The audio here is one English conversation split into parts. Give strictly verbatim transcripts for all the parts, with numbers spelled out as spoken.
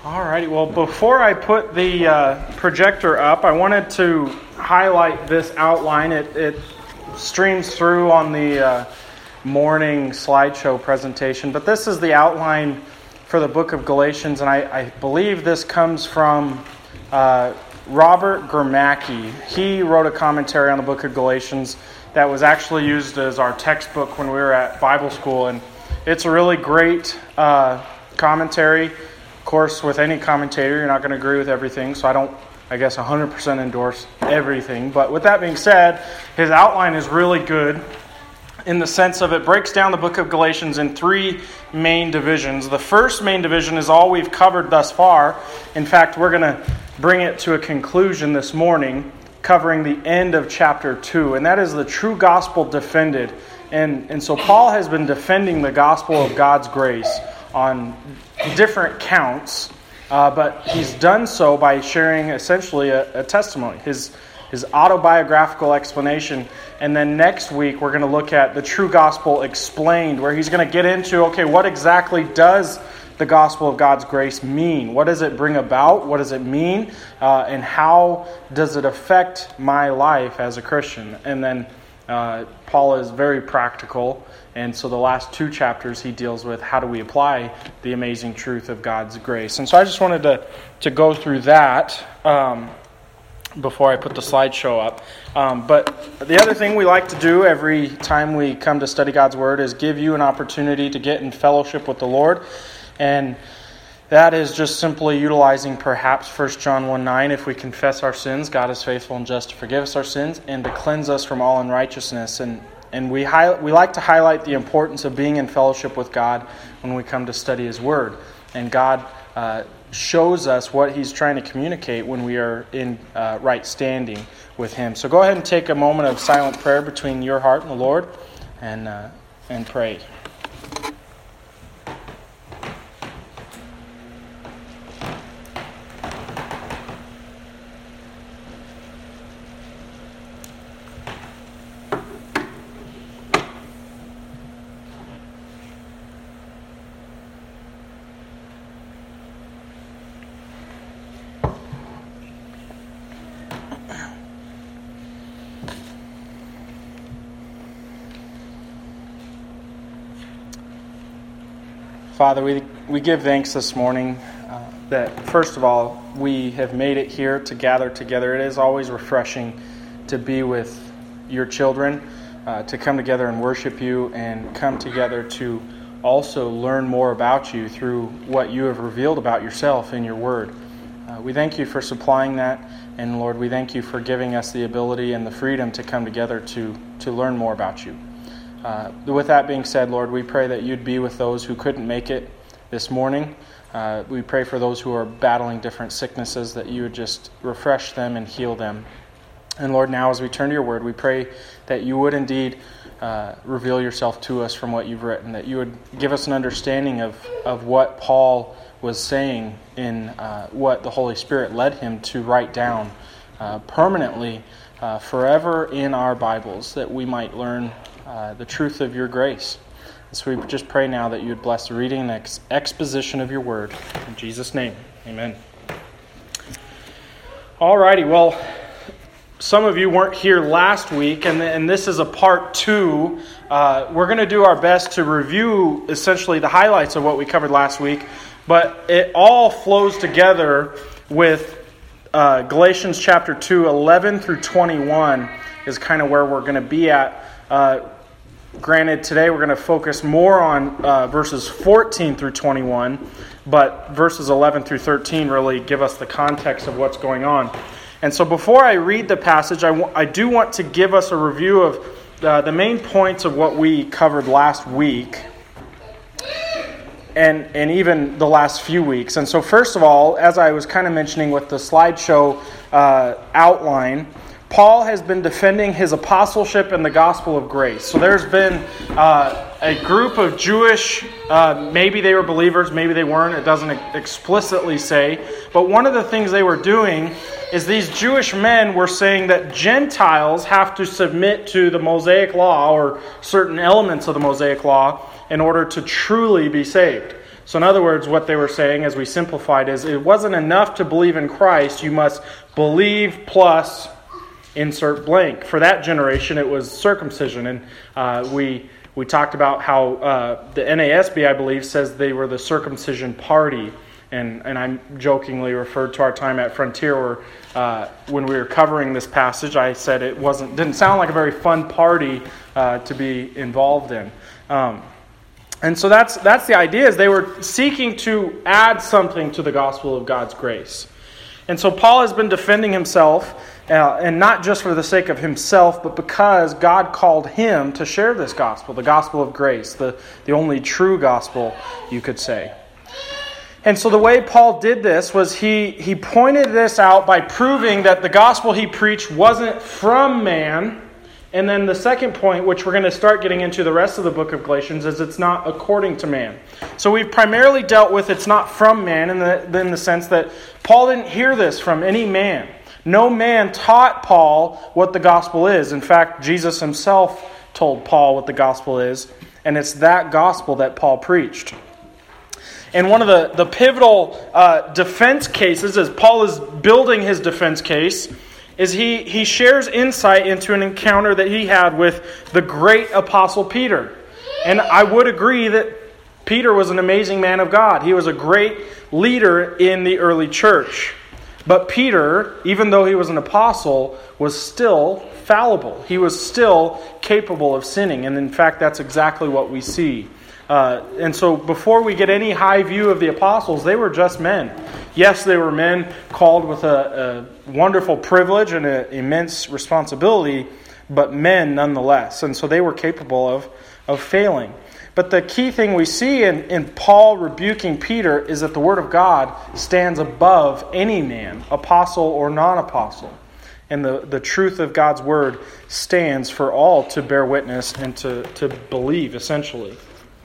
Alrighty, well, before I put the uh, projector up, I wanted to highlight this outline. It, it streams through on the uh, morning slideshow presentation, but this is the outline for the book of Galatians, and I, I believe this comes from uh, Robert Gramacki. He wrote a commentary on the book of Galatians that was actually used as our textbook when we were at Bible school, and it's a really great uh, commentary. Of course, with any commentator, you're not going to agree with everything, so I don't, I guess, one hundred percent endorse everything. But with that being said, his outline is really good in the sense of it breaks down the book of Galatians in three main divisions. The first main division is all we've covered thus far. In fact, we're going to bring it to a conclusion this morning, covering the end of chapter two, and that is the true gospel defended. And, and so Paul has been defending the gospel of God's grace on different counts, uh, but he's done so by sharing essentially a, a testimony, his his autobiographical explanation. And then next week we're going to look at the true gospel explained, where he's going to get into, okay, what exactly does the gospel of God's grace mean? What does it bring about? What does it mean? Uh, and how does it affect my life as a Christian? And then uh, Paul is very practical. And so the last two chapters he deals with how do we apply the amazing truth of God's grace. And so I just wanted to, to go through that um, before I put the slideshow up. Um, but the other thing we like to do every time we come to study God's Word is give you an opportunity to get in fellowship with the Lord. And that is just simply utilizing perhaps First John one nine. If we confess our sins, God is faithful and just to forgive us our sins and to cleanse us from all unrighteousness. And And we high, we like to highlight the importance of being in fellowship with God when we come to study His Word. And God uh, shows us what He's trying to communicate when we are in uh, right standing with Him. So go ahead and take a moment of silent prayer between your heart and the Lord, and uh, and pray. Father, we we give thanks this morning uh, that, first of all, we have made it here to gather together. It is always refreshing to be with your children, uh, to come together and worship you, and come together to also learn more about you through what you have revealed about yourself in your word. Uh, we thank you for supplying that, and Lord, we thank you for giving us the ability and the freedom to come together to, to learn more about you. Uh, with that being said, Lord, we pray that you'd be with those who couldn't make it this morning. Uh, we pray for those who are battling different sicknesses, that you would just refresh them and heal them. And Lord, now as we turn to your word, we pray that you would indeed uh, reveal yourself to us from what you've written, that you would give us an understanding of, of what Paul was saying in uh, what the Holy Spirit led him to write down uh, permanently, uh, forever in our Bibles, that we might learn Uh, the truth of your grace. And so we just pray now that you would bless the reading and ex- exposition of your word. In Jesus' name, amen. Alrighty, well, some of you weren't here last week, and, and this is a part two. Uh, we're going to do our best to review essentially the highlights of what we covered last week, but it all flows together with uh, Galatians chapter two, eleven through twenty-one is kind of where we're going to be at. Uh, Granted, today we're going to focus more on uh, verses fourteen through twenty-one, but verses eleven through thirteen really give us the context of what's going on. And so before I read the passage, I, w- I do want to give us a review of uh, the main points of what we covered last week, and, and even the last few weeks. And so first of all, as I was kind of mentioning with the slideshow uh, outline, Paul has been defending his apostleship and the gospel of grace. So there's been uh, a group of Jewish, uh, maybe they were believers, maybe they weren't, it doesn't explicitly say. But one of the things they were doing is these Jewish men were saying that Gentiles have to submit to the Mosaic law or certain elements of the Mosaic law in order to truly be saved. So in other words, what they were saying, as we simplified, is it wasn't enough to believe in Christ. You must believe plus insert blank. For that generation, it was circumcision. And uh, we we talked about how uh, the N A S B, I believe, says they were the circumcision party. And and I jokingly referred to our time at Frontier where uh, when we were covering this passage, I said it wasn't didn't sound like a very fun party uh, to be involved in. Um, and so that's that's the idea, is they were seeking to add something to the gospel of God's grace. And so Paul has been defending himself, uh, and not just for the sake of himself, but because God called him to share this gospel, the gospel of grace, the, the only true gospel, you could say. And so the way Paul did this was he, he pointed this out by proving that the gospel he preached wasn't from man. And then the second point, which we're going to start getting into the rest of the book of Galatians, is it's not according to man. So we've primarily dealt with it's not from man in the, in the sense that Paul didn't hear this from any man. No man taught Paul what the gospel is. In fact, Jesus himself told Paul what the gospel is, and it's that gospel that Paul preached. And one of the, the pivotal uh, defense cases, as Paul is building his defense case, is he, he shares insight into an encounter that he had with the great apostle Peter. And I would agree that Peter was an amazing man of God. He was a great leader in the early church. But Peter, even though he was an apostle, was still fallible. He was still capable of sinning. And in fact, that's exactly what we see. Uh, and so before we get any high view of the apostles, they were just men. Yes, they were men called with a, a wonderful privilege and an immense responsibility, but men nonetheless. And so they were capable of, of failing. But the key thing we see in, in Paul rebuking Peter is that the Word of God stands above any man, apostle or non-apostle. And the, the truth of God's Word stands for all to bear witness and to, to believe, essentially.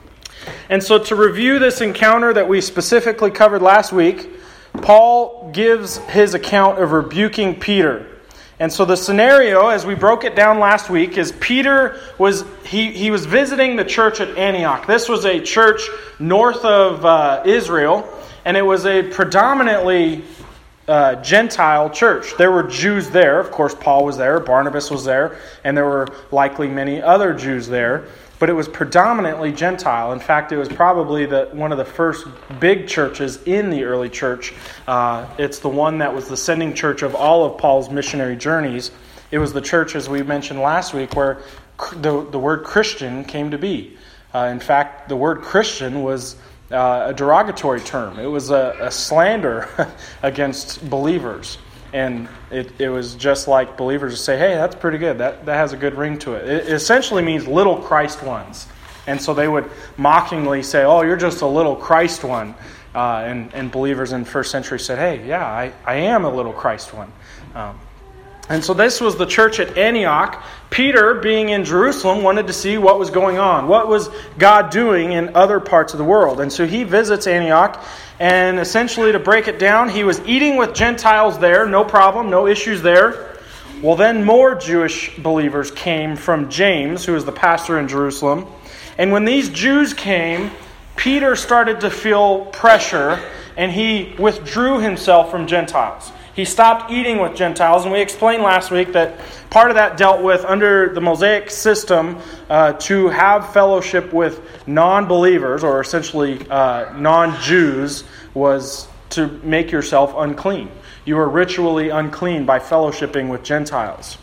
And so to review this encounter that we specifically covered last week, Paul gives his account of rebuking Peter. And so the scenario, as we broke it down last week, is Peter was he, he was visiting the church at Antioch. This was a church north of uh, Israel, and it was a predominantly uh, Gentile church. There were Jews there. Of course, Paul was there, Barnabas was there, and there were likely many other Jews there. But it was predominantly Gentile. In fact, it was probably the, one of the first big churches in the early church. Uh, it's the one that was the sending church of all of Paul's missionary journeys. It was the church, as we mentioned last week, where the, the word Christian came to be. Uh, in fact, the word Christian was uh, a derogatory term. It was a, a slander against believers. And it, it was just like believers say, hey, that's pretty good. That, that has a good ring to it. It essentially means little Christ ones. And so they would mockingly say, oh, you're just a little Christ one. Uh, and, and believers in first century said, hey, yeah, I, I am a little Christ one. Um, and so this was the church at Antioch. Peter, being in Jerusalem, wanted to see what was going on. What was God doing in other parts of the world? And so he visits Antioch. And essentially, to break it down, he was eating with Gentiles there, no problem, no issues there. Well, then more Jewish believers came from James, who was the pastor in Jerusalem. And when these Jews came, Peter started to feel pressure, and he withdrew himself from Gentiles. He stopped eating with Gentiles, and we explained last week that part of that dealt with, under the Mosaic system, uh, to have fellowship with non-believers, or essentially uh, non-Jews, was to make yourself unclean. You were ritually unclean by fellowshipping with Gentiles.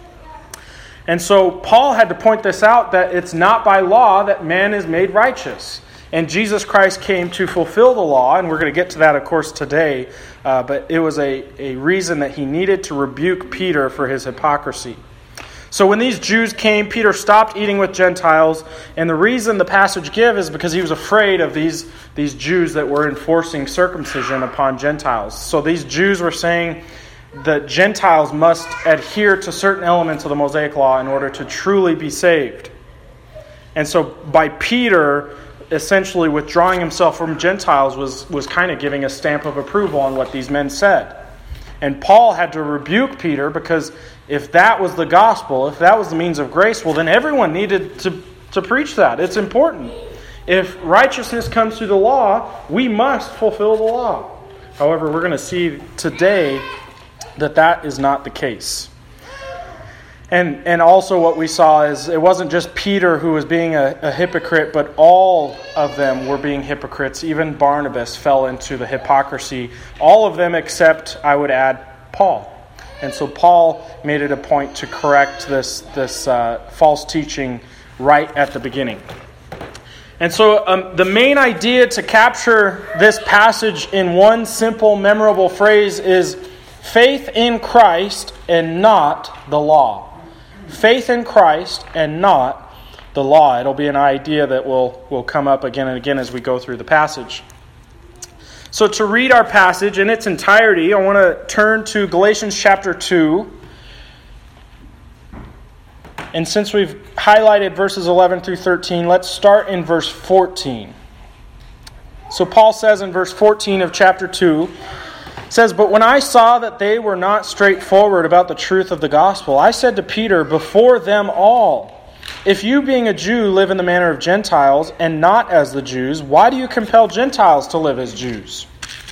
And so Paul had to point this out, that it's not by law that man is made righteous. And Jesus Christ came to fulfill the law, and we're going to get to that, of course, today. Uh, but it was a, a reason that he needed to rebuke Peter for his hypocrisy. So when these Jews came, Peter stopped eating with Gentiles. And the reason the passage gives is because he was afraid of these, these Jews that were enforcing circumcision upon Gentiles. So these Jews were saying that Gentiles must adhere to certain elements of the Mosaic law in order to truly be saved. And so by Peter essentially withdrawing himself from Gentiles was, was kind of giving a stamp of approval on what these men said. And Paul had to rebuke Peter, because if that was the gospel, if that was the means of grace, well, then everyone needed to, to preach that. It's important. if righteousness comes through the law, we must fulfill the law. However, we're going to see today that that is not the case. And and also what we saw is it wasn't just Peter who was being a, a hypocrite, but all of them were being hypocrites. Even Barnabas fell into the hypocrisy. All of them except, I would add, Paul. And so Paul made it a point to correct this, this uh, false teaching right at the beginning. And so um, the main idea to capture this passage in one simple, memorable phrase is faith in Christ and not the law. Faith in Christ and not the law. It'll be an idea that will, will come up again and again as we go through the passage. So to read our passage in its entirety, I want to turn to Galatians chapter two. And since we've highlighted verses eleven through thirteen, let's start in verse fourteen. So Paul says in verse fourteen of chapter two, says, "But when I saw that they were not straightforward about the truth of the gospel, I said to Peter before them all, if you being a Jew live in the manner of Gentiles and not as the Jews, why do you compel Gentiles to live as Jews?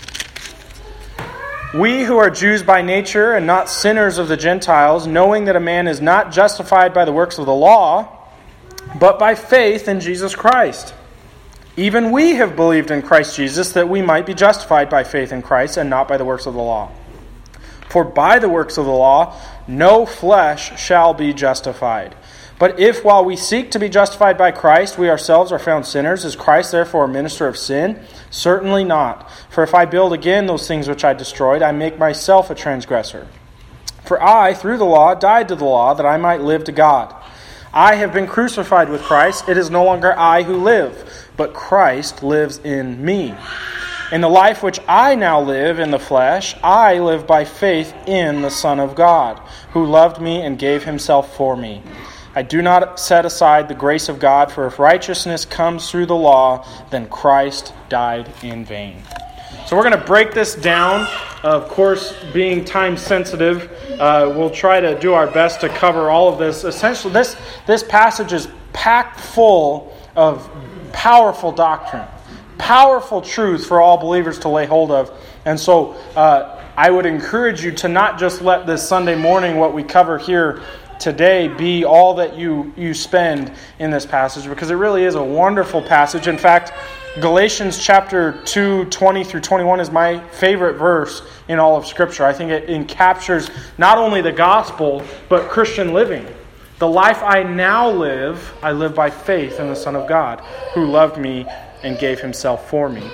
We who are Jews by nature and not sinners of the Gentiles, knowing that a man is not justified by the works of the law, but by faith in Jesus Christ. Even we have believed in Christ Jesus that we might be justified by faith in Christ and not by the works of the law. For by the works of the law, no flesh shall be justified. But if while we seek to be justified by Christ, we ourselves are found sinners, is Christ therefore a minister of sin? Certainly not. For if I build again those things which I destroyed, I make myself a transgressor. For I, through the law, died to the law, that I might live to God. I have been crucified with Christ. It is no longer I who live, but Christ lives in me. In the life which I now live in the flesh, I live by faith in the Son of God, who loved me and gave himself for me. I do not set aside the grace of God, for if righteousness comes through the law, then Christ died in vain." So we're going to break this down. Of course, being time sensitive, uh, we'll try to do our best to cover all of this. Essentially, this, this passage is packed full of powerful doctrine, powerful truth for all believers to lay hold of. And so uh, I would encourage you to not just let this Sunday morning, what we cover here today, be all that you, you spend in this passage, because it really is a wonderful passage. In fact, Galatians chapter two, twenty through twenty-one is my favorite verse in all of Scripture. I think it encaptures not only the gospel, but Christian living. The life I now live, I live by faith in the Son of God, who loved me and gave himself for me.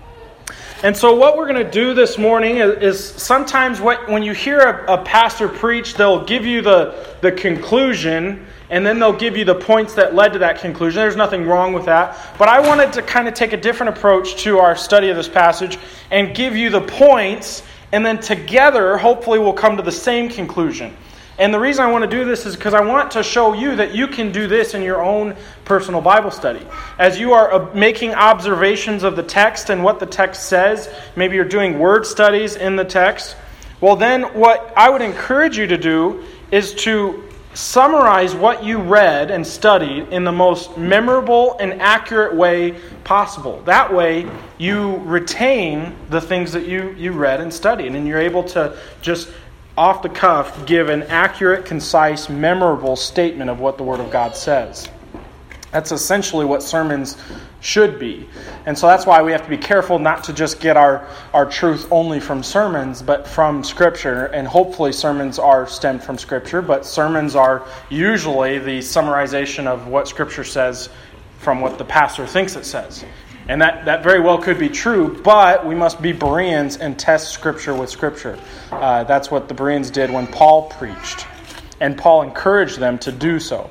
And so what we're going to do this morning is, is sometimes what, when you hear a, a pastor preach, they'll give you the, the conclusion, and then they'll give you the points that led to that conclusion. There's nothing wrong with that. But I wanted to kind of take a different approach to our study of this passage and give you the points, and then together, hopefully, we'll come to the same conclusion. And the reason I want to do this is because I want to show you that you can do this in your own personal Bible study. As you are making observations of the text and what the text says, maybe you're doing word studies in the text, well then what I would encourage you to do is to summarize what you read and studied in the most memorable and accurate way possible. That way you retain the things that you, you read and studied, and you're able to just off the cuff give an accurate, concise, memorable statement of what the Word of God says. That's essentially what sermons should be. And so that's why we have to be careful not to just get our, our truth only from sermons, but from Scripture. And hopefully sermons are stemmed from Scripture, but sermons are usually the summarization of what Scripture says from what the pastor thinks it says. And that, that very well could be true, but we must be Bereans and test Scripture with Scripture. Uh, that's what the Bereans did when Paul preached. And Paul encouraged them to do so.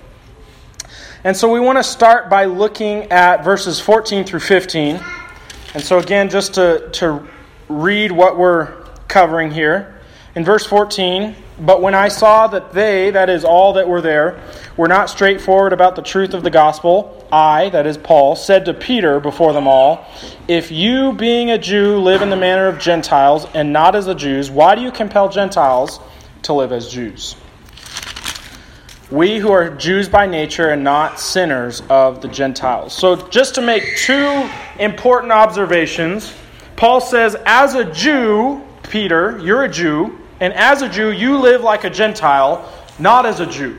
And so we want to start by looking at verses fourteen through fifteen. And so again, just to, to read what we're covering here. In verse fourteen, "But when I saw that they," that is all that were there, "were not straightforward about the truth of the gospel, I," that is Paul, "said to Peter before them all, if you, being a Jew, live in the manner of Gentiles and not as the Jews, why do you compel Gentiles to live as Jews?" we who are Jews by nature and not sinners of the Gentiles. So just to make two important observations, Paul says, as a Jew, Peter, you're a Jew, and as a Jew, you live like a Gentile, not as a Jew.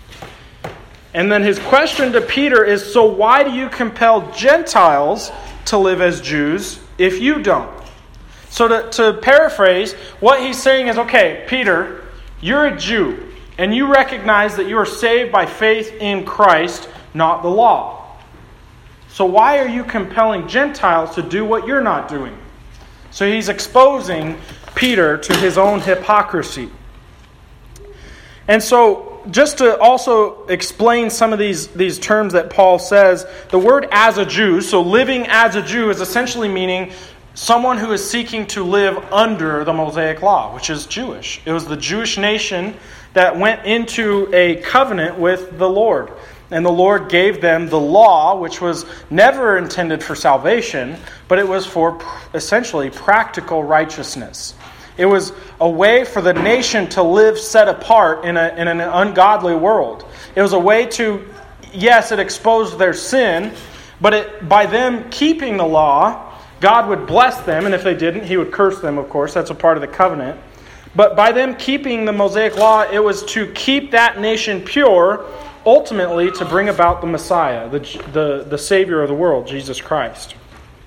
And then his question to Peter is, so why do you compel Gentiles to live as Jews if you don't? So to, to paraphrase, what he's saying is, okay, Peter, you're a Jew, and you recognize that you are saved by faith in Christ, not the law. So why are you compelling Gentiles to do what you're not doing? So he's exposing Peter to his own hypocrisy. And so, just to also explain some of these, these terms that Paul says, the word as a Jew, so living as a Jew, is essentially meaning someone who is seeking to live under the Mosaic law, which is Jewish. It was the Jewish nation that went into a covenant with the Lord. And the Lord gave them the law, which was never intended for salvation, but it was for essentially practical righteousness. It was a way for the nation to live set apart in, a, in an ungodly world. It was a way to, yes, it exposed their sin, but it, by them keeping the law, God would bless them, and if they didn't, He would curse them, of course. That's a part of the covenant. But by them keeping the Mosaic law, it was to keep that nation pure, ultimately to bring about the Messiah, the, the, the Savior of the world, Jesus Christ.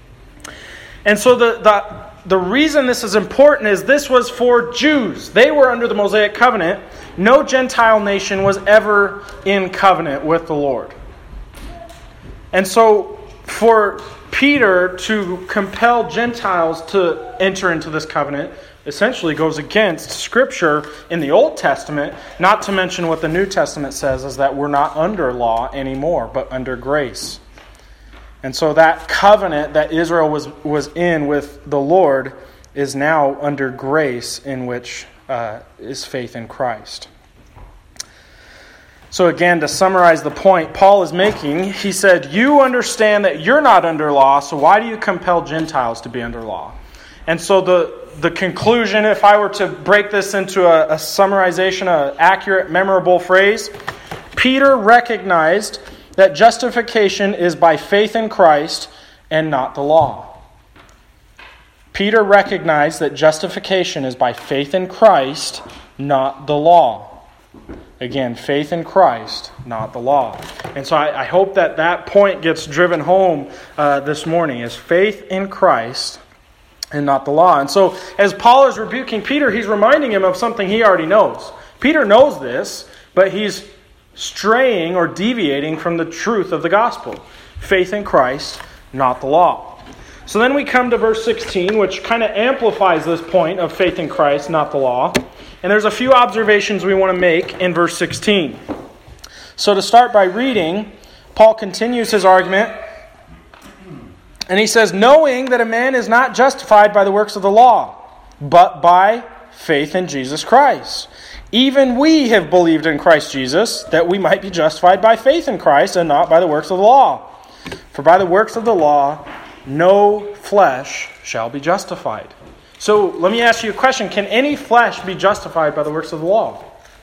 And so the, the The reason this is important is this was for Jews. They were under the Mosaic covenant. No Gentile nation was ever in covenant with the Lord. And so for Peter to compel Gentiles to enter into this covenant essentially goes against Scripture in the Old Testament, not to mention what the New Testament says is that we're not under law anymore, but under grace. And so that covenant that Israel was, was in with the Lord is now under grace, in which uh, is faith in Christ. So again, to summarize the point Paul is making, he said, you understand that you're not under law, so why do you compel Gentiles to be under law? And so the, the conclusion, if I were to break this into a, a summarization, an accurate, memorable phrase, Peter recognized that justification is by faith in Christ and not the law. Peter recognized that justification is by faith in Christ, not the law. Again, faith in Christ, not the law. And so I, I hope that that point gets driven home uh, this morning, is faith in Christ and not the law. And so as Paul is rebuking Peter, he's reminding him of something he already knows. Peter knows this, but he's straying or deviating from the truth of the gospel. Faith in Christ, not the law. So then we come to verse sixteen, which kind of amplifies this point of faith in Christ, not the law. And there's a few observations we want to make in verse sixteen. So to start by reading, Paul continues his argument, and he says, knowing that a man is not justified by the works of the law, but by faith in Jesus Christ. Even we have believed in Christ Jesus, that we might be justified by faith in Christ and not by the works of the law. For by the works of the law, no flesh shall be justified. So let me ask you a question. Can any flesh be justified by the works of the law?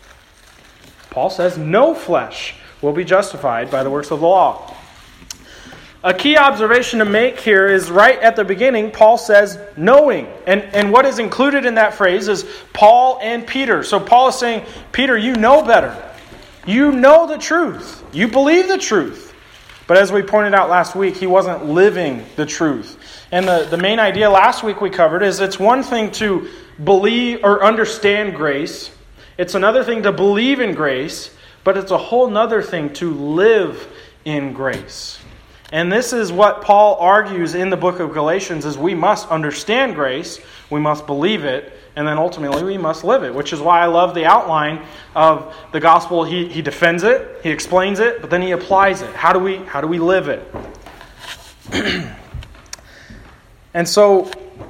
Paul says no flesh will be justified by the works of the law. A key observation to make here is right at the beginning, Paul says knowing. And, and what is included in that phrase is Paul and Peter. So Paul is saying, Peter, you know better. You know the truth. You believe the truth. But as we pointed out last week, he wasn't living the truth. And the, the main idea last week we covered is it's one thing to believe or understand grace. It's another thing to believe in grace. But it's a whole nother thing to live in grace. And this is what Paul argues in the book of Galatians, is we must understand grace, we must believe it, and then ultimately we must live it, which is why I love the outline of the gospel. He, he defends it, he explains it, but then he applies it. How do we, how do we live it? And so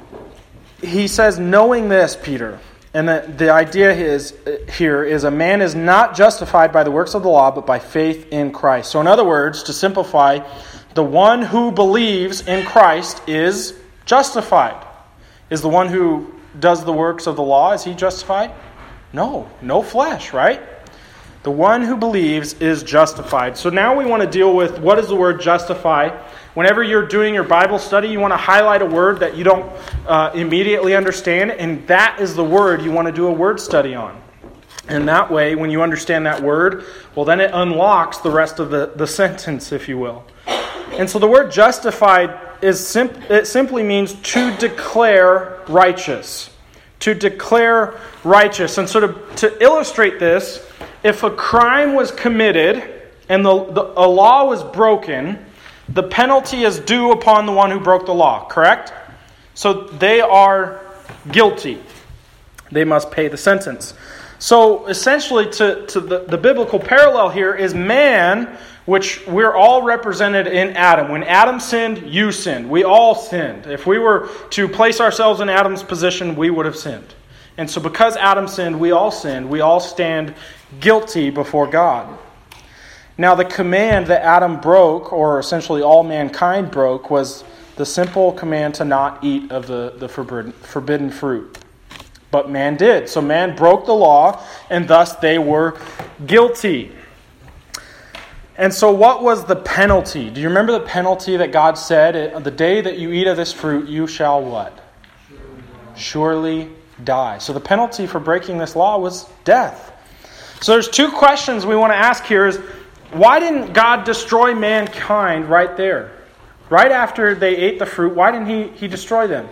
he says, knowing this, Peter, and the, the idea is here is a man is not justified by the works of the law, but by faith in Christ. So in other words, to simplify, the one who believes in Christ is justified. Is the one who does the works of the law, is he justified? No, no flesh, right? The one who believes is justified. So now we want to deal with what is the word justify. Whenever you're doing your Bible study, you want to highlight a word that you don't uh, immediately understand, and that is the word you want to do a word study on. And that way, when you understand that word, well, then it unlocks the rest of the, the sentence, if you will. And so the word justified is sim- it simply means to declare righteous. To declare righteous. And so to, to illustrate this, if a crime was committed and the, the, a law was broken, the penalty is due upon the one who broke the law, correct? So they are guilty. They must pay the sentence. So essentially, to, to the, the biblical parallel here is man, which we're all represented in Adam. When Adam sinned, you sinned. We all sinned. If we were to place ourselves in Adam's position, we would have sinned. And so because Adam sinned, we all sinned. We all stand guilty before God. Now the command that Adam broke, or essentially all mankind broke, was the simple command to not eat of the, the forbidden, forbidden fruit. But man did. So man broke the law, and thus they were guilty. And so what was the penalty? Do you remember the penalty that God said? The day that you eat of this fruit, you shall what? Surely die. So the penalty for breaking this law was death. So there's two questions we want to ask here is, why didn't God destroy mankind right there? Right after they ate the fruit, why didn't he, he destroy them?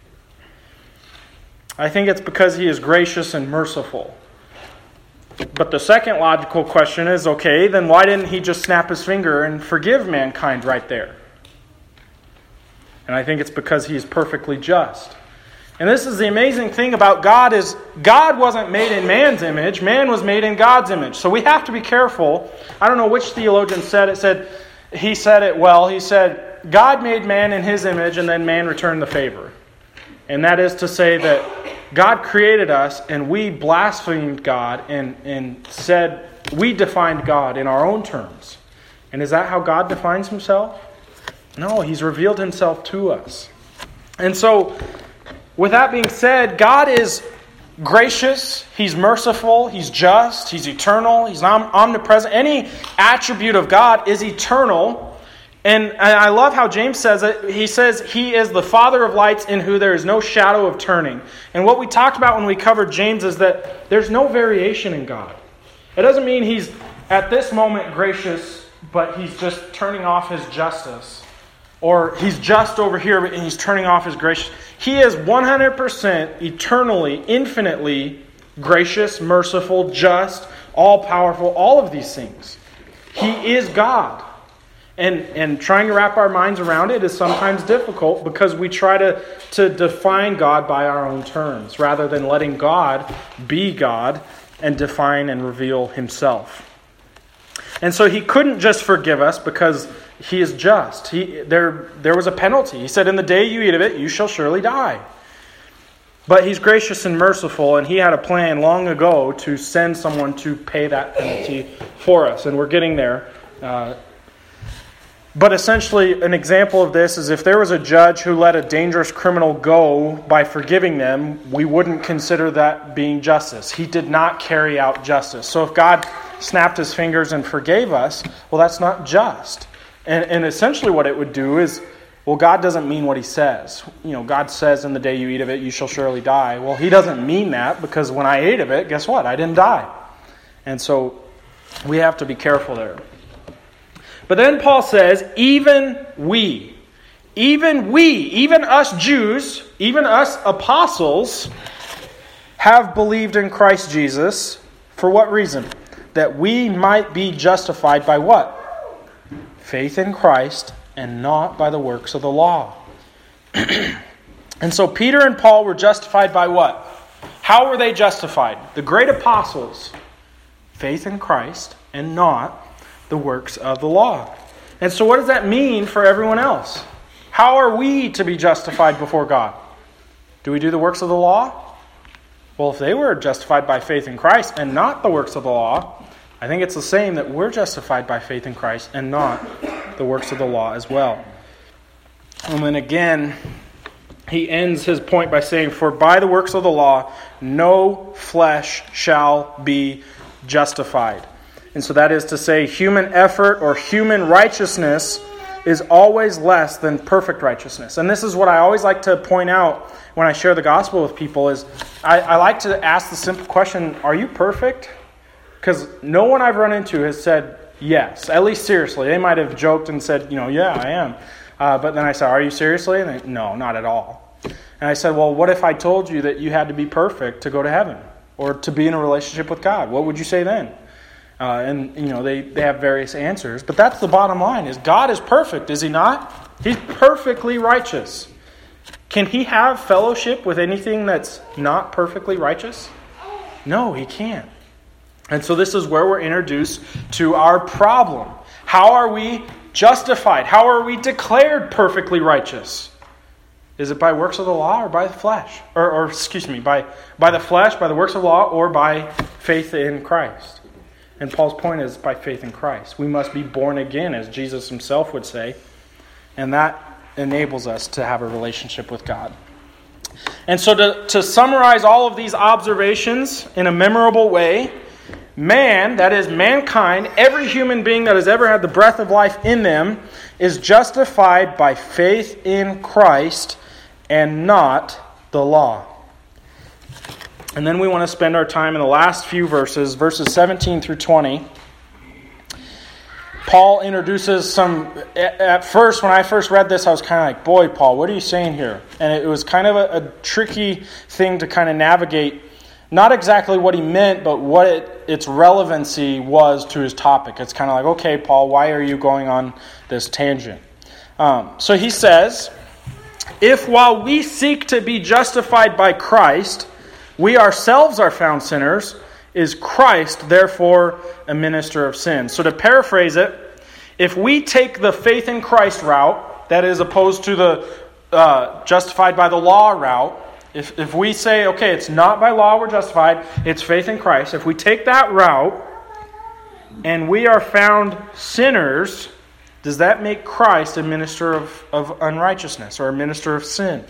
I think it's because he is gracious and merciful. But the second logical question is, okay, then why didn't he just snap his finger and forgive mankind right there? And I think it's because he is perfectly just. And this is the amazing thing about God is God wasn't made in man's image. Man was made in God's image. So we have to be careful. I don't know which theologian said it. Said He said it well. He said, God made man in his image and then man returned the favor. And that is to say that God created us and we blasphemed God and, and said we defined God in our own terms. And is that how God defines himself? No, he's revealed himself to us. And so, with that being said, God is gracious, he's merciful, he's just, he's eternal, he's omnipresent. Any attribute of God is eternal. And I love how James says it. He says he is the Father of lights in who there is no shadow of turning. And what we talked about when we covered James is that there's no variation in God. It doesn't mean he's at this moment gracious, but he's just turning off his justice. Or he's just over here and he's turning off his gracious. He is one hundred percent eternally, infinitely gracious, merciful, just, all-powerful, all of these things. He is God. And and trying to wrap our minds around it is sometimes difficult because we try to, to define God by our own terms rather than letting God be God and define and reveal himself. And so he couldn't just forgive us because he is just. He there there was a penalty. He said, in the day you eat of it, you shall surely die. But he's gracious and merciful, and he had a plan long ago to send someone to pay that penalty for us. And we're getting there. Uh, But essentially, an example of this is if there was a judge who let a dangerous criminal go by forgiving them, we wouldn't consider that being justice. He did not carry out justice. So if God snapped his fingers and forgave us, well, that's not just. And, and essentially what it would do is, well, God doesn't mean what he says. You know, God says, in the day you eat of it, you shall surely die. Well, he doesn't mean that because when I ate of it, guess what? I didn't die. And so we have to be careful there. But then Paul says, even we, even we, even us Jews, even us apostles, have believed in Christ Jesus. For what reason? That we might be justified by what? Faith in Christ and not by the works of the law. And so Peter and Paul were justified by what? How were they justified? The great apostles, faith in Christ and not the works of the law. And so what does that mean for everyone else? How are we to be justified before God? Do we do the works of the law? Well, if they were justified by faith in Christ and not the works of the law, I think it's the same that we're justified by faith in Christ and not the works of the law as well. And then again, he ends his point by saying, for by the works of the law, no flesh shall be justified. And so that is to say, human effort or human righteousness is always less than perfect righteousness. And this is what I always like to point out when I share the gospel with people is I, I like to ask the simple question, are you perfect? Because no one I've run into has said yes, at least seriously. They might have joked and said, you know, yeah, I am. Uh, but then I said, are you seriously? And they, no, not at all. And I said, well, what if I told you that you had to be perfect to go to heaven or to be in a relationship with God? What would you say then? Uh, and, you know, they, they have various answers. But that's the bottom line, is God is perfect, is He not? He's perfectly righteous. Can He have fellowship with anything that's not perfectly righteous? No, He can't. And so this is where we're introduced to our problem. How are we justified? How are we declared perfectly righteous? Is it by works of the law or by the flesh? Or, or excuse me, by, by the flesh, by the works of the law, or by faith in Christ? And Paul's point is by faith in Christ. We must be born again, as Jesus Himself would say. And that enables us to have a relationship with God. And so to, to summarize all of these observations in a memorable way, man, that is mankind, every human being that has ever had the breath of life in them, is justified by faith in Christ and not the law. And then we want to spend our time in the last few verses, verses seventeen through twenty. Paul introduces some, at first, when I first read this, I was kind of like, boy, Paul, what are you saying here? And it was kind of a, a tricky thing to kind of navigate, not exactly what he meant, but what it, its relevancy was to his topic. It's kind of like, okay, Paul, why are you going on this tangent? Um, so he says, if while we seek to be justified by Christ, we ourselves are found sinners, is Christ therefore a minister of sin? So to paraphrase it, if we take the faith in Christ route, that is opposed to the uh, justified by the law route, if, if we say, okay, it's not by law we're justified, it's faith in Christ, if we take that route and we are found sinners, does that make Christ a minister of, of unrighteousness or a minister of sin?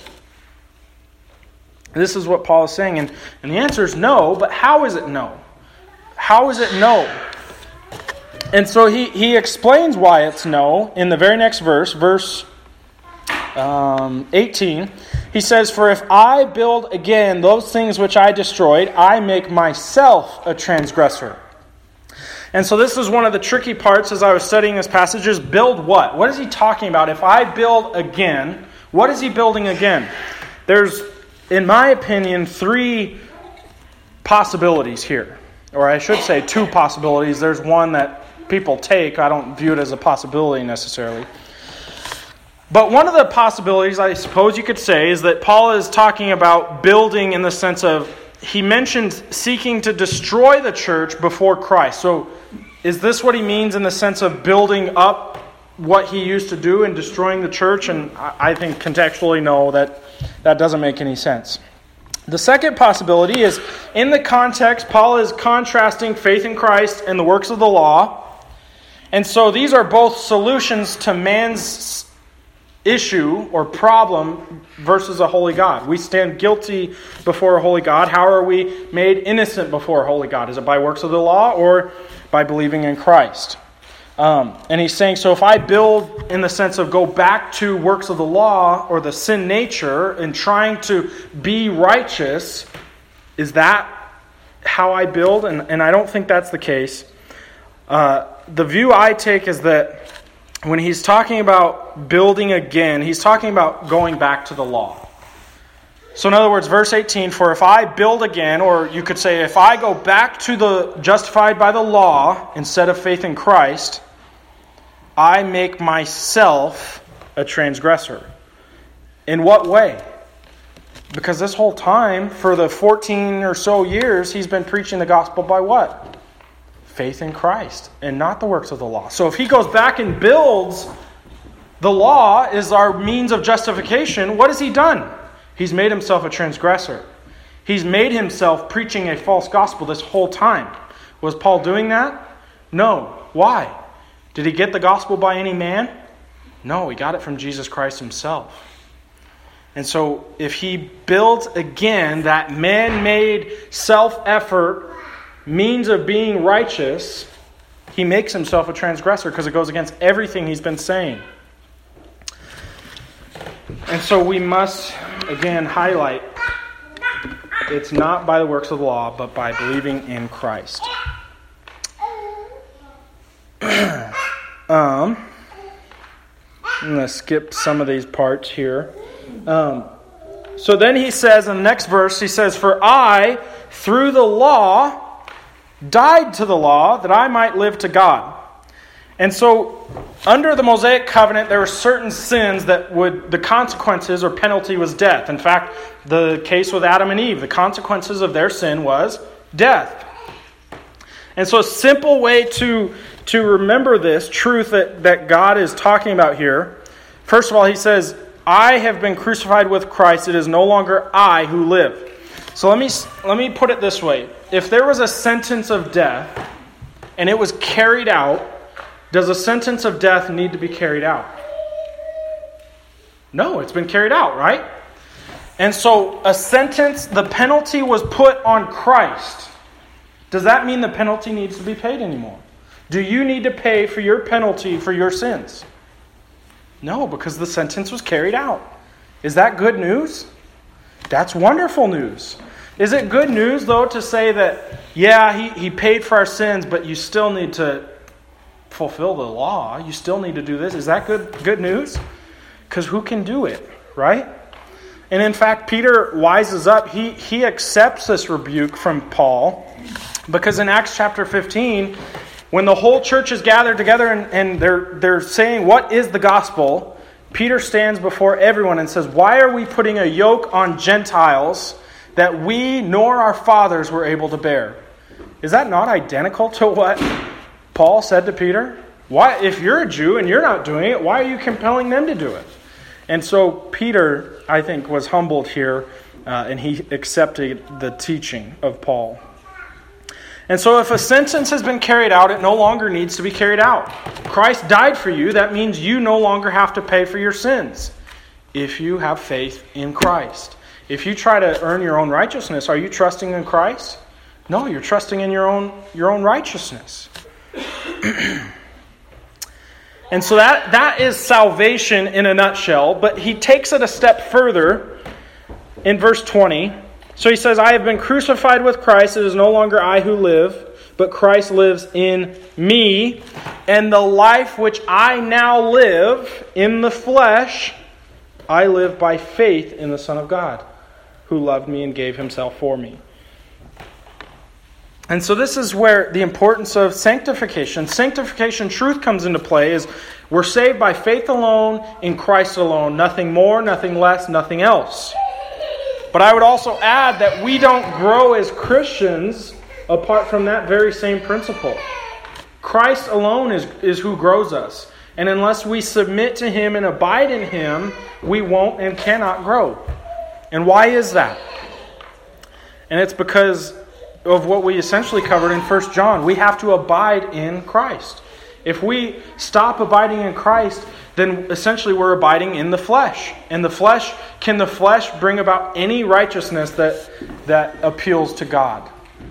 This is what Paul is saying, and, and the answer is no, but how is it no? How is it no? And so he, he explains why it's no in the very next verse, verse um, eighteen. He says, for if I build again those things which I destroyed, I make myself a transgressor. And so this is one of the tricky parts as I was studying this passage, is build what? What is he talking about? If I build again, what is he building again? There's, in my opinion, three possibilities here. Or I should say two possibilities. There's one that people take. I don't view it as a possibility necessarily. But one of the possibilities, I suppose you could say, is that Paul is talking about building in the sense of, he mentioned seeking to destroy the church before Christ. So is this what he means in the sense of building up what he used to do and destroying the church? And I think contextually, no, that, that doesn't make any sense. The second possibility is, in the context, Paul is contrasting faith in Christ and the works of the law. And so these are both solutions to man's issue or problem versus a holy God. We stand guilty before a holy God. How are we made innocent before a holy God? Is it by works of the law or by believing in Christ? Um, and he's saying, so if I build in the sense of go back to works of the law or the sin nature and trying to be righteous, is that how I build? And, and I don't think that's the case. Uh, the view I take is that when he's talking about building again, he's talking about going back to the law. So in other words, verse eighteen, for if I build again, or you could say if I go back to the justified by the law instead of faith in Christ, I make myself a transgressor. In what way? Because this whole time, for the fourteen or so years, he's been preaching the gospel by what? Faith in Christ, and not the works of the law. So if he goes back and builds the law is our means of justification, what has he done? He's made himself a transgressor. He's made himself preaching a false gospel this whole time. Was Paul doing that? No. Why? Did he get the gospel by any man? No, he got it from Jesus Christ himself. And so if he builds again that man-made self-effort means of being righteous, He makes himself a transgressor because it goes against everything he's been saying. And so we must, again, highlight, it's not by the works of the law, but by believing in Christ. um, I'm going to skip some of these parts here. Um, so then he says in the next verse, he says, "For I, through the law, died to the law, that I might live to God." And so, under the Mosaic covenant, there were certain sins that would, the consequences or penalty was death. In fact, the case with Adam and Eve, the consequences of their sin was death. And so a simple way to, to remember this truth that, that God is talking about here, first of all, he says, "I have been crucified with Christ. It is no longer I who live." So let me, let me put it this way. If there was a sentence of death and it was carried out, does a sentence of death need to be carried out? No, it's been carried out, right? And so a sentence, the penalty was put on Christ. Does that mean the penalty needs to be paid anymore? Do you need to pay for your penalty for your sins? No, because the sentence was carried out. Is that good news? That's wonderful news. Is it good news, though, to say that, yeah, he, he paid for our sins, but you still need to fulfill the law. You still need to do this. Is that good good news? Because who can do it, right? And in fact, Peter wises up. He, he accepts this rebuke from Paul because in Acts chapter fifteen, when the whole church is gathered together and, and they're, they're saying, what is the gospel? Peter stands before everyone and says, "Why are we putting a yoke on Gentiles that we nor our fathers were able to bear?" Is that not identical to what Paul said to Peter? Why, if you're a Jew and you're not doing it, why are you compelling them to do it? And so Peter, I think, was humbled here, uh, and he accepted the teaching of Paul. And so if a sentence has been carried out, it no longer needs to be carried out. Christ died for you. That means you no longer have to pay for your sins if you have faith in Christ. If you try to earn your own righteousness, are you trusting in Christ? No, you're trusting in your own your own righteousness. And so that, that is salvation in a nutshell. But he takes it a step further in verse twenty. So he says, "I have been crucified with Christ. It is no longer I who live, but Christ lives in me. And the life which I now live in the flesh, I live by faith in the Son of God, who loved me and gave himself for me." And so this is where the importance of sanctification, sanctification truth comes into play. Is we're saved by faith alone, in Christ alone. Nothing more, nothing less, nothing else. But I would also add that we don't grow as Christians apart from that very same principle. Christ alone is, is who grows us. And unless we submit to Him and abide in Him, we won't and cannot grow. And why is that? And it's because of what we essentially covered in First John. We have to abide in Christ. If we stop abiding in Christ, then essentially we're abiding in the flesh. And the flesh, can the flesh bring about any righteousness that, that appeals to God?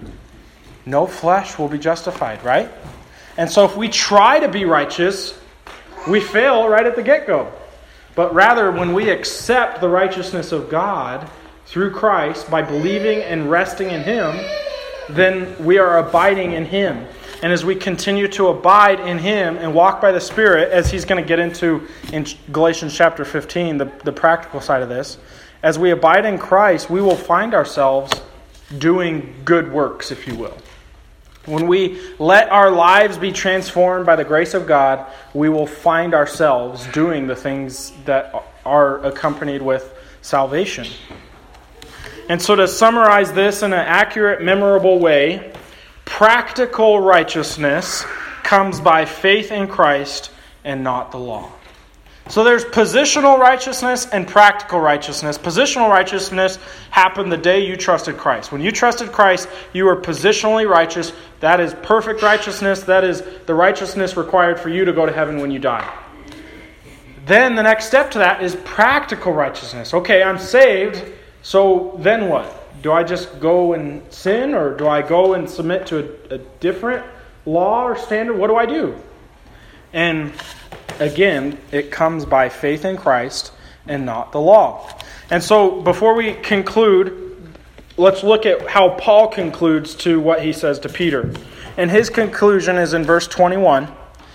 No flesh will be justified, right? And so if we try to be righteous, we fail right at the get-go. But rather, when we accept the righteousness of God through Christ by believing and resting in Him, then we are abiding in Him. And as we continue to abide in Him and walk by the Spirit, as he's going to get into in Galatians chapter fifteen, the, the practical side of this, as we abide in Christ, we will find ourselves doing good works, if you will. When we let our lives be transformed by the grace of God, we will find ourselves doing the things that are accompanied with salvation. And so to summarize this in an accurate, memorable way, practical righteousness comes by faith in Christ and not the law. So there's positional righteousness and practical righteousness. Positional righteousness happened the day you trusted Christ. When you trusted Christ, you were positionally righteous. That is perfect righteousness. That is the righteousness required for you to go to heaven when you die. Then the next step to that is practical righteousness. Okay, I'm saved, so then what? Do I just go and sin, or do I go and submit to a, a different law or standard, what do I do? And again, it comes by faith in Christ and not the law. And so before we conclude, let's look at how Paul concludes to what he says to Peter. And his conclusion is in verse twenty-one.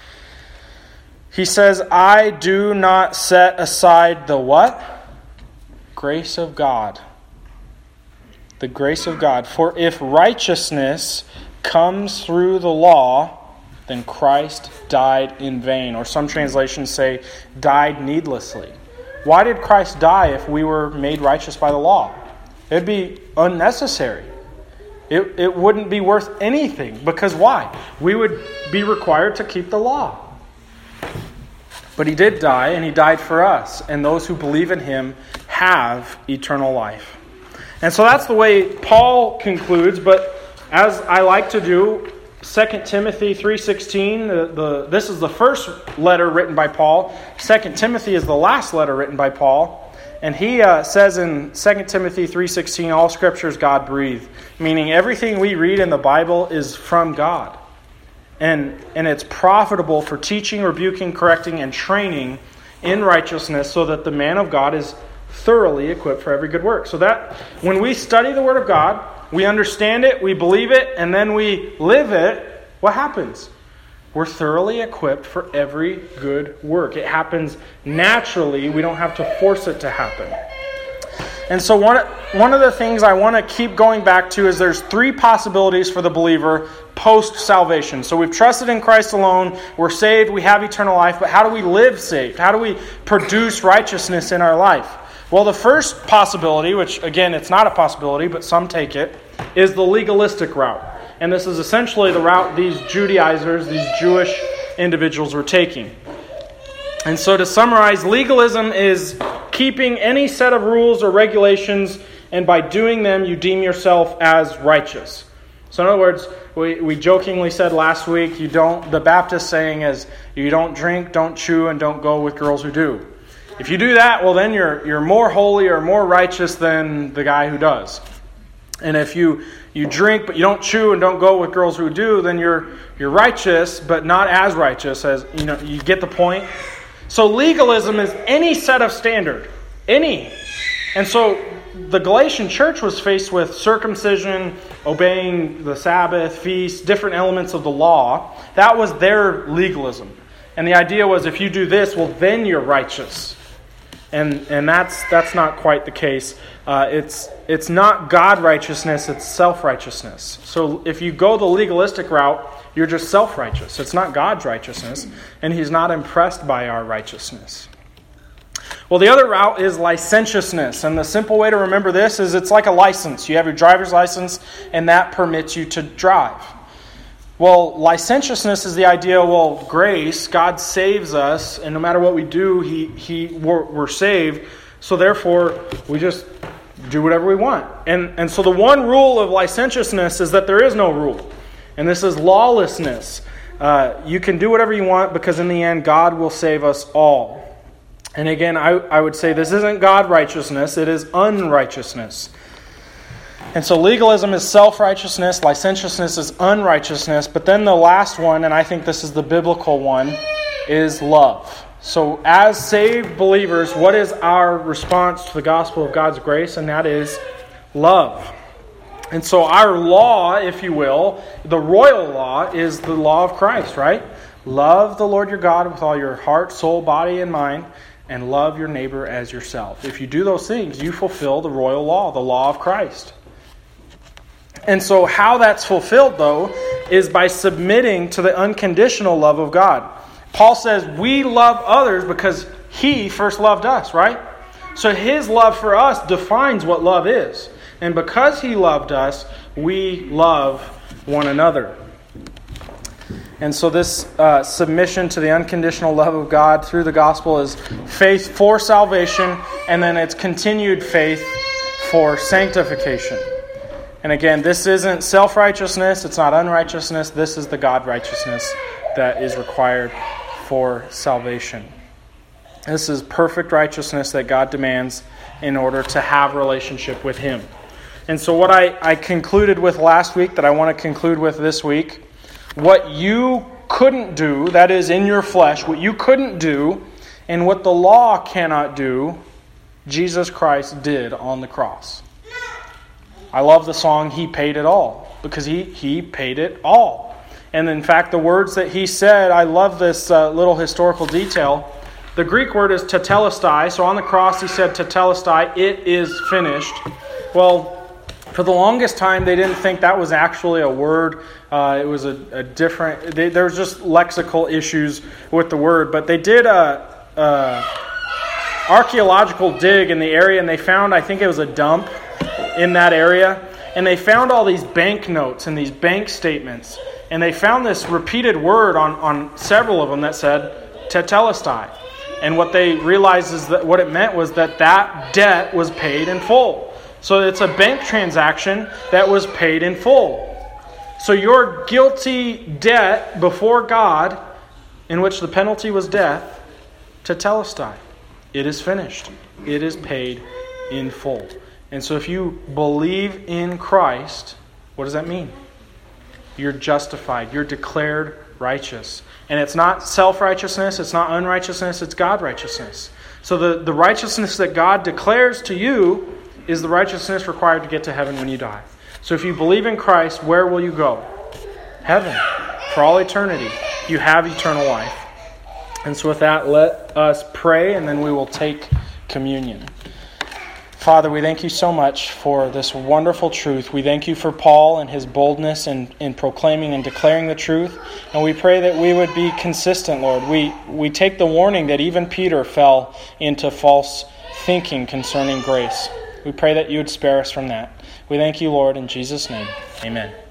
He says, I do not set aside the what? Grace of God. The grace of God. For if righteousness comes through the law, then Christ died in vain. Or some translations say, died needlessly. Why did Christ die if we were made righteous by the law? It would be unnecessary. It, it wouldn't be worth anything. Because why? We would be required to keep the law. But he did die, and he died for us. And those who believe in him have eternal life. And so that's the way Paul concludes. But as I like to do, Second Timothy three sixteen, the, the, this is the first letter written by Paul. Second Timothy is the last letter written by Paul. And he uh, says in Second Timothy three sixteen, all Scripture is God-breathed. Meaning everything we read in the Bible is from God. And, and it's profitable for teaching, rebuking, correcting, and training in righteousness so that the man of God is thoroughly equipped for every good work. So that when we study the Word of God, we understand it, we believe it, and then we live it, what happens? We're thoroughly equipped for every good work. It happens naturally. We don't have to force it to happen. And so one, one of the things I want to keep going back to is there's three possibilities for the believer post-salvation. So we've trusted in Christ alone, we're saved, we have eternal life, but how do we live saved? How do we produce righteousness in our life? Well, the first possibility, which again, it's not a possibility, but some take it, is the legalistic route. And this is essentially the route these Judaizers, these Jewish individuals were taking. And so to summarize, legalism is keeping any set of rules or regulations, and by doing them, you deem yourself as righteous. So in other words, we, we jokingly said last week, you don't. The Baptist saying is, you don't drink, don't chew, and don't go with girls who do. If you do that, well then you're you're more holy or more righteous than the guy who does. And if you, you drink but you don't chew and don't go with girls who do, then you're you're righteous but not as righteous as, you know, you get the point? So legalism is any set of standard. Any. And so the Galatian church was faced with circumcision, obeying the Sabbath, feast, different elements of the law. That was their legalism. And the idea was if you do this, well then you're righteous. And and that's that's not quite the case. Uh, it's it's not God righteousness, it's self-righteousness. So if you go the legalistic route, you're just self-righteous. It's not God's righteousness, and He's not impressed by our righteousness. Well, the other route is licentiousness. And the simple way to remember this is it's like a license. You have your driver's license, and that permits you to drive. Well, licentiousness is the idea, well, grace, God saves us, and no matter what we do, He He we're, we're saved. So therefore, we just do whatever we want. And, and so the one rule of licentiousness is that there is no rule. And this is lawlessness. Uh, you can do whatever you want because in the end, God will save us all. And again, I, I would say this isn't God righteousness, it is unrighteousness. And so legalism is self-righteousness, licentiousness is unrighteousness, but then the last one, and I think this is the biblical one, is love. So as saved believers, what is our response to the gospel of God's grace? And that is love. And so our law, if you will, the royal law is the law of Christ, right? Love the Lord your God with all your heart, soul, body, and mind, and love your neighbor as yourself. If you do those things, you fulfill the royal law, the law of Christ. And so how that's fulfilled, though, is by submitting to the unconditional love of God. Paul says we love others because He first loved us, right? So His love for us defines what love is. And because He loved us, we love one another. And so this uh, submission to the unconditional love of God through the gospel is faith for salvation, and then it's continued faith for sanctification. And again, this isn't self-righteousness, it's not unrighteousness, this is the God-righteousness that is required for salvation. This is perfect righteousness that God demands in order to have relationship with Him. And so what I, I concluded with last week that I want to conclude with this week what you couldn't do, that is in your flesh, what you couldn't do, and what the law cannot do, Jesus Christ did on the cross. I love the song, He Paid It All, because He, he paid it all. And in fact, the words that He said, I love this uh, little historical detail. The Greek word is tetelestai. So on the cross He said tetelestai, it is finished. Well, for the longest time, they didn't think that was actually a word. Uh, it was a, a different... They, there was just lexical issues with the word. But they did a, a archaeological dig in the area, and they found, I think it was a dump in that area. And they found all these banknotes and these bank statements. And they found this repeated word on, on several of them that said tetelestai. And what they realized is that what it meant was that that debt was paid in full. So it's a bank transaction that was paid in full. So your guilty debt before God, in which the penalty was death, tetelestai. It is finished. It is paid in full. And so if you believe in Christ, what does that mean? You're justified. You're declared righteous. And it's not self-righteousness. It's not unrighteousness. It's God-righteousness. So the, the righteousness that God declares to you is the righteousness required to get to heaven when you die. So if you believe in Christ, where will you go? Heaven. For all eternity. You have eternal life. And so with that, let us pray, and then we will take communion. Father, we thank you so much for this wonderful truth. We thank you for Paul and his boldness in, in proclaiming and declaring the truth. And we pray that we would be consistent, Lord. We, we take the warning that even Peter fell into false thinking concerning grace. We pray that you would spare us from that. We thank you, Lord, in Jesus' name. Amen.